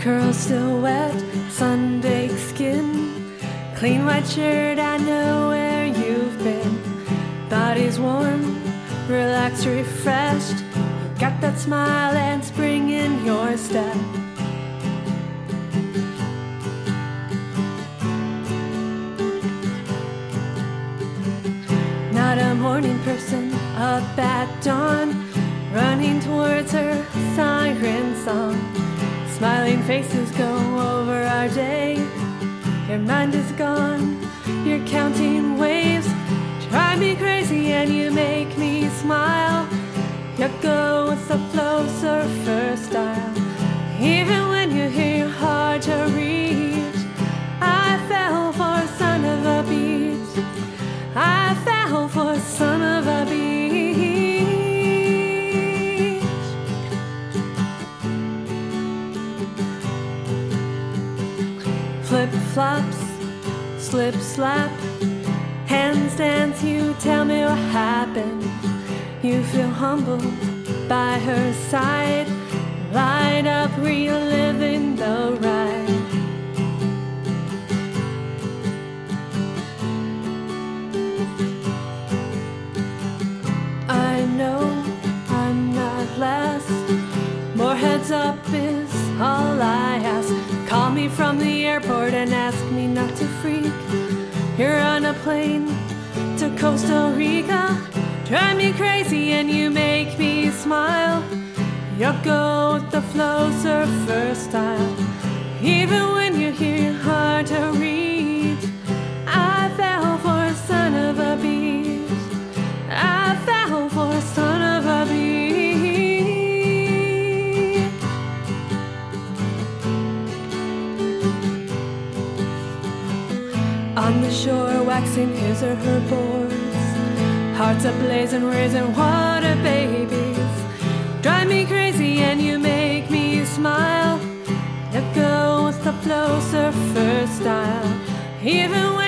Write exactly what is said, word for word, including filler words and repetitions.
Curls still wet, sun-baked skin, clean white shirt, I know where you've been. Body's warm, relaxed, refreshed, you got that smile and spring in your step. Not a morning person, up at dawn, running towards her siren song. Smiling faces go over our day. Your mind is gone, you're counting waves. Drive me crazy and you make me smile. You go with the flow, surfer style. Even when you hear hard to reach, I fell for son of a beach. I fell for son of a beach. Flip-flops, slip-slap, hands dance, you tell me what happened. You feel humbled by her side, light up, reliving the ride. I know I'm not last, more heads up is all I ask. Call me from the airport and ask me not to freak. You're on a plane to Costa Rica. Drive me crazy and you make me smile. You go with the flow, surfer style. Even when you hear hard to reach, I fell for son of a beach. I fell for son of a beach. On the shore, waxing his or her boards, hearts ablaze and raising water babies. Drive me crazy and you make me smile. You go with the flow, surfer style. Even when